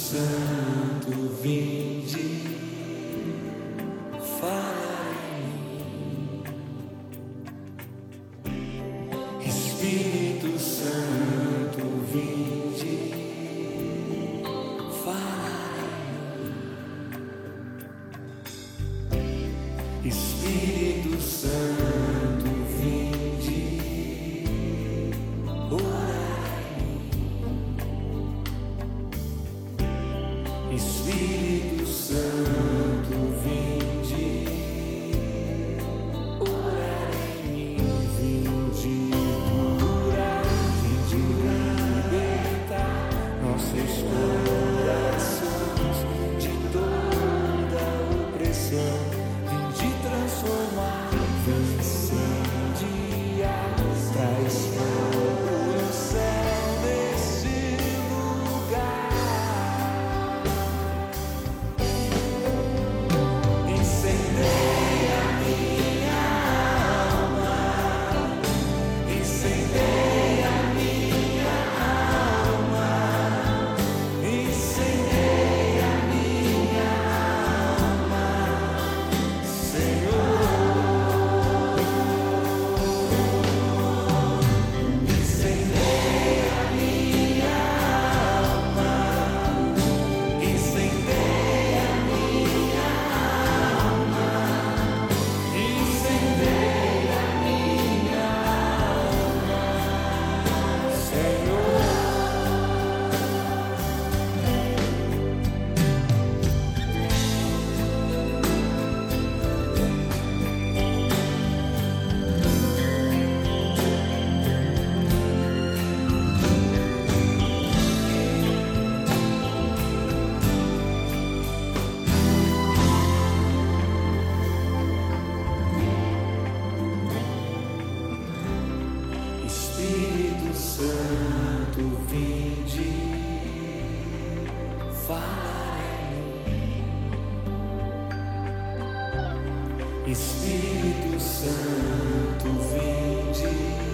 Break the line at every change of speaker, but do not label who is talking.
Santo, vinde, fala em mim. Espírito Santo, vinde, fala em mim. Espírito Santo, vinde, Espírito Santo, vinde, orar em mim, vinde curar, vinde libertar nossos corações de toda opressão, vinde transformar, vinde incendiar, traz fogo no céu desse lugar. Espírito Santo, vinde, fala em mim. Espírito Santo, vinde.